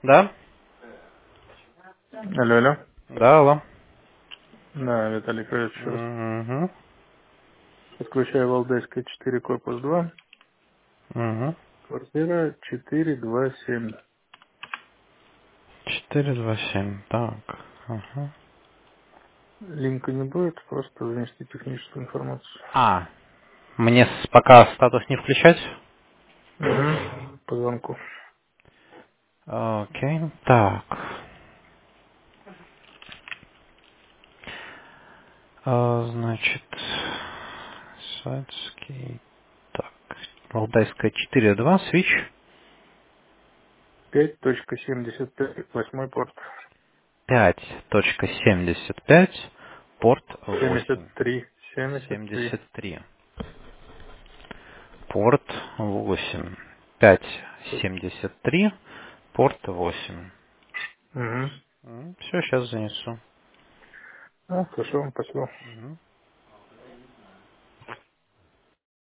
Да? Алло, алло. Да, алло. Да, Виталий, привет еще раз. Угу. Подключаю Валдайская 4, корпус 2, Угу. квартира 427. 427. Так. Ага. Линка не будет, просто занести техническую информацию. А, мне пока статус не включать? Угу. По звонку. Окей. Так. Значит, Садский. Так. Валдайская 4.2, свич. 5.75, 8 порт. 5.75, порт 8. 73. 73. 73. Порт 8. 5.73, порт 8. Угу. Все, сейчас занесу. Хорошо, спасибо. Мгм.